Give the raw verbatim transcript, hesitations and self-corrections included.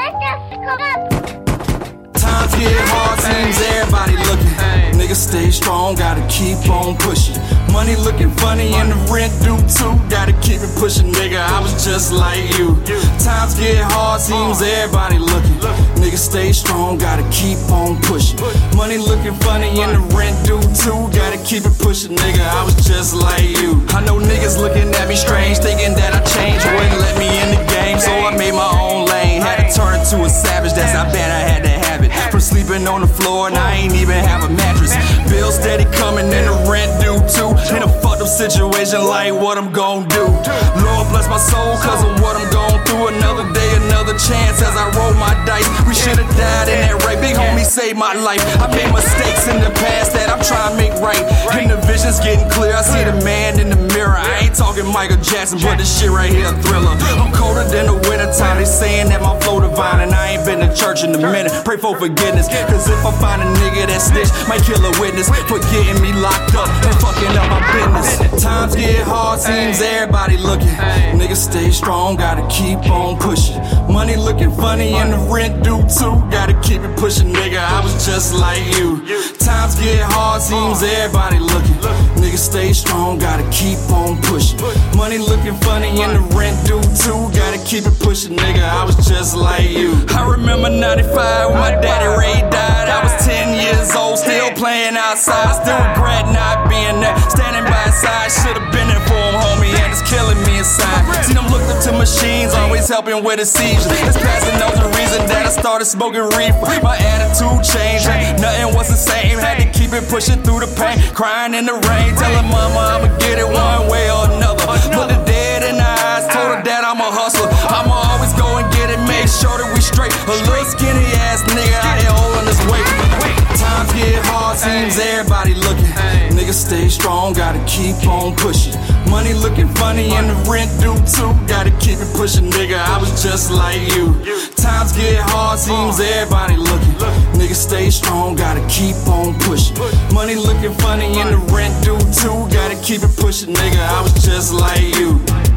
Times get hard, seems everybody looking. Niggas stay strong, gotta keep on pushing. Money looking funny and the rent due too. Gotta keep it pushing, nigga, I was just like you. Times get hard, seems everybody looking. Niggas stay strong, gotta keep on pushing. Money looking funny and the rent due too. Gotta keep it pushing, nigga, I was just like you. I know niggas looking at me strange, thinking that I changed, wouldn't let me in the game, so I made my own lane. Had to turn to a savage, that's how bad I had to have it. From sleeping on the floor and I ain't even have a mattress. Bills steady coming and the rent due too. In a fucked up situation like what I'm gon' do. Lord bless my soul cause of what I'm gon' through. Another day, another chance as I roll my dice. We should've died in that rape, big homie saved my life. I made mistakes in the past that I'm trying to make right. And the vision's getting clear, I see the man in the mirror. I ain't talking Michael Jackson, but this shit right here a thriller. I'm colder than the wintertime, they saying that my flow divine. And I ain't been to church in a minute, pray for forgiveness. Cause if I find a nigga that snitch, might kill a witness for getting me locked up and fucking up my business. Times get hard, seems everybody looking. Niggas stay strong, gotta keep on pushing. Money looking funny and the rent due too. Gotta keep it pushing, nigga, I was just like you. Times get hard, seems everybody looking. Niggas stay strong, gotta keep on pushing. Money looking funny and the rent due too. Gotta keep it pushing, nigga, I was just like you. I remember ninety-five when my daddy Ray died. I was ten years old, still playing outside. Still regret not being there, standing by his side. Should've been there for him, homie, and it's killing me inside. See them looked up to machines, always helping with the seizures. It's passing on the reason that I started smoking reefer. My attitude changed, nothing was the same. Had to keep it pushing through the pain, crying in the rain, telling mama I'ma get it one way or another. Look the dead in the eyes, told her that I'm a hustler. I'ma always go and get it, make sure that we straight. A little skinny ass nigga out here holding his weight. Times get hard, seems everybody looking. Niggas stay strong, gotta keep on pushing. Money looking funny and the rent due too. Gotta keep it pushing, nigga, I was just like you. Times get hard, seems everybody looking. Niggas stay strong, gotta keep on pushing. Money looking funny and the rent due too. Gotta keep it pushing, nigga, I was just like you.